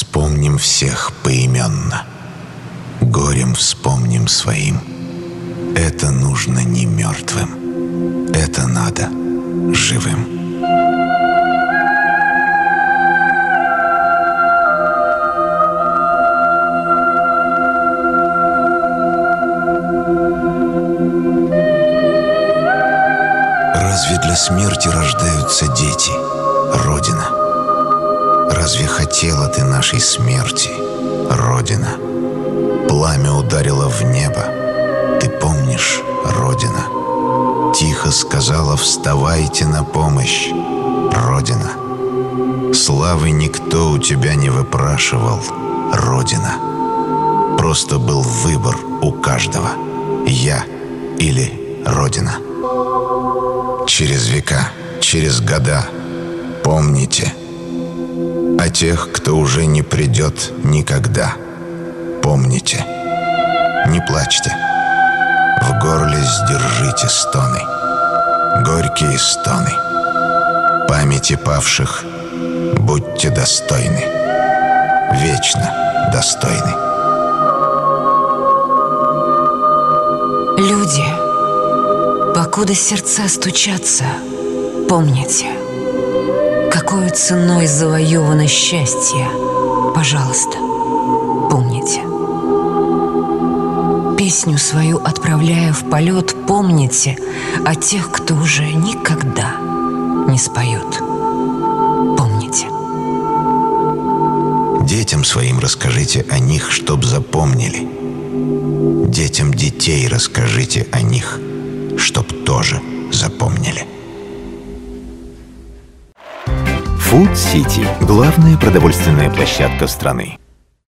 Вспомним всех поименно, горем вспомним своим. Это нужно не мертвым, это надо живым. Разве для смерти рождаются дети, Родина? Разве хотела ты нашей смерти, Родина? Пламя ударило в небо, ты помнишь, Родина? Тихо сказала: вставайте на помощь, Родина. Славы никто у тебя не выпрашивал, Родина. Просто был выбор у каждого: я или Родина. Через века, через года помните о тех, кто уже не придет никогда. Помните, не плачьте, в горле сдержите стоны, горькие стоны. Памяти павших будьте достойны, вечно достойны. Люди, покуда сердца стучатся, помните, какою ценой завоевано счастье. Пожалуйста, помните. Песню свою отправляя в полет, помните о тех, кто уже никогда не споет. Помните. Детям своим расскажите о них, чтоб запомнили. Детям детей расскажите о них, чтоб тоже запомнили. Food City – главная продовольственная площадка страны.